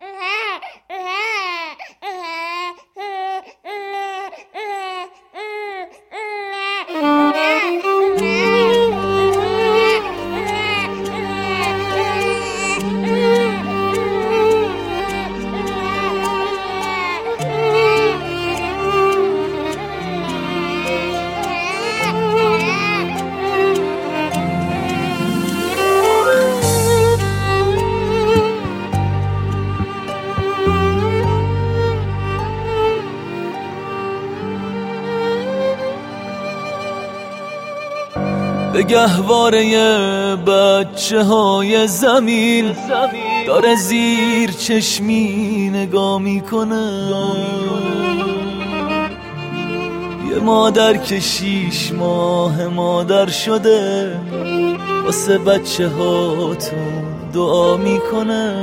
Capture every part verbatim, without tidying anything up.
به گهواره بچه های زمین داره زیر چشمی نگاه میکنه، یه مادر که شیش ماه مادر شده واسه بچه هاتون دعا میکنه،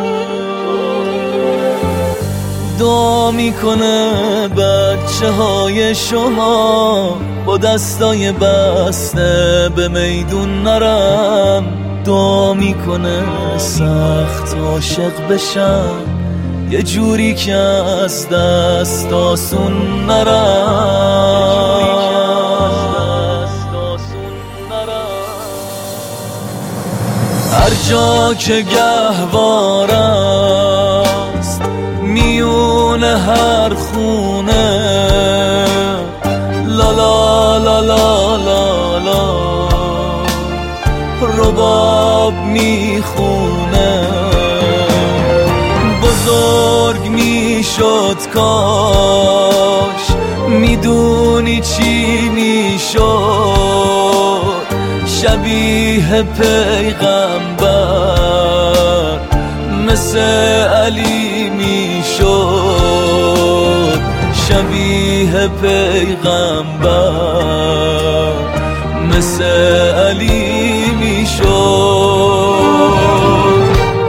دعا میکنه بچه های شما با دستای بسته به میدون نرم، دعا میکنه سخت عاشق بشم یه جوری که از دست آسون نرم. هر جا که گهواره است میون هر خونه، لا لا لا لا لا لا رباب میخونه، بزرگ میشد کاش میدونی چی میشد، شبیه پیغمبر مثل علی میشد، شبیه پیغمبر مثل علی میشد.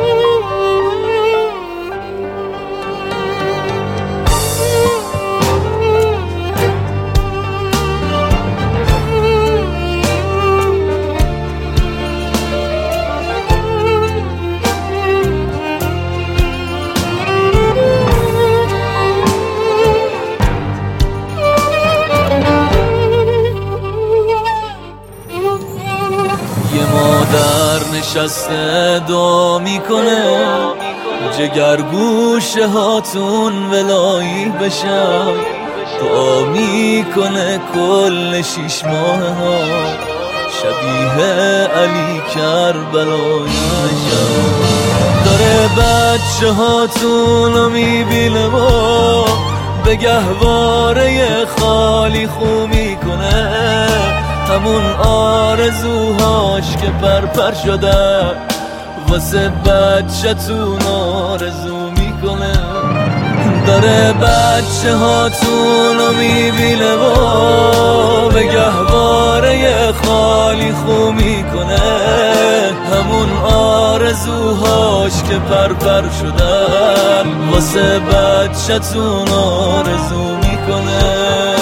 یه مادر نشسته دعا میکنه جگرگوشه هاتون ولایی بشم، دعا میکنه کل شیش ماه ها شبیه علی کربلایی بشم، داره بچه هاتون رو میبینه و به گهواره خالی خو میکنه، همون آرزوهاش که پرپر شده واسه بچه تون آرزو میکنه، داره بچه هاتون رو میبینه و به گهواره خالی خو میکنه، همون آرزوهاش که پرپر شده واسه بچه تون آرزو میکنه.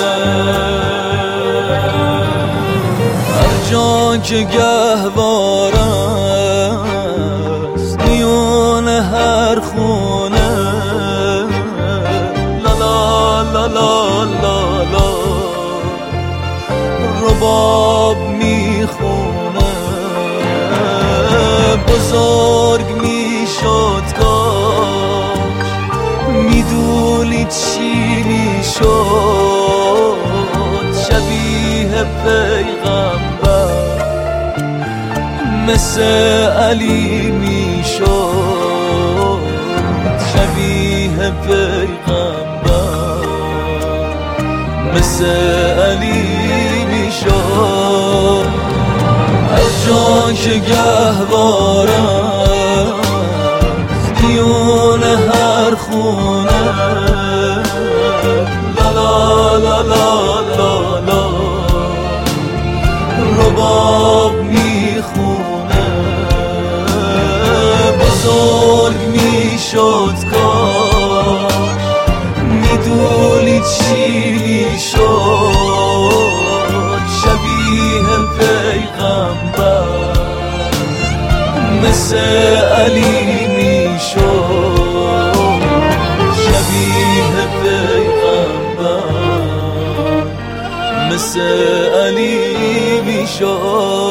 جا که گهواره است میون هر خونه، لا لا لا لا لا لا رباب میخونه، بزرگ میشد کاش میدونی چی میشد، شبیه پیغمبر مثل علی میشد، شبیه پیغمبر مثل علی میشد. هر جا که گهواره است میون هر خونه، لا لا لا لا لا لا رباب میخونه، بزرگ میشد کاش میدونی چی میشد، شبیه پیغمبر مثل علی میشد. پیغمبر مثل علی میشد